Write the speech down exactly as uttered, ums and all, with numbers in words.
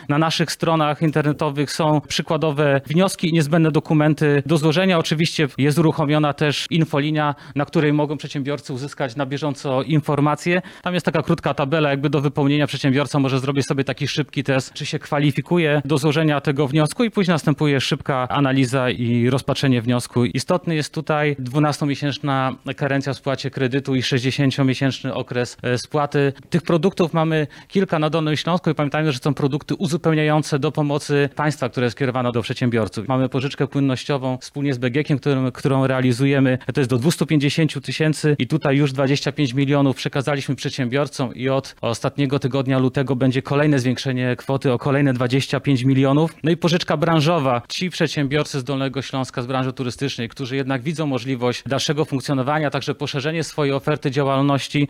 na naszych stronach internetowych są przykładowe wnioski i niezbędne dokumenty do złożenia. Oczywiście jest uruchomiona też infolinia, na której mogą przedsiębiorcy uzyskać na bieżąco informacje. Tam jest taka krótka tabela, jakby do wypełnienia przedsiębiorca może zrobić sobie taki szybki test, czy się kwalifikuje do złożenia tego wniosku i później następuje szybka analiza i rozpatrzenie wniosku. Istotny jest tutaj dwunastomiesięczna karencja w spłacie kredytu i sześćdziesięciomiesięczny okres spłaty. Tych produktów mamy kilka na Dolnym Śląsku i pamiętajmy, że są produkty uzupełniające do pomocy państwa, które jest kierowane do przedsiębiorców. Mamy pożyczkę płynnościową wspólnie z B G K-iem, którą, którą realizujemy. To jest do dwustu pięćdziesięciu tysięcy i tutaj już dwadzieścia pięć milionów przekazaliśmy przedsiębiorcom i od ostatniego tygodnia lutego będzie kolejne zwiększenie kwoty o kolejne dwadzieścia pięć milionów. No i pożyczka branżowa. Ci przedsiębiorcy z Dolnego Śląska, z branży turystycznej, którzy jednak widzą możliwość dalszego funkcjonowania, także poszerzenie swojej oferty działalności,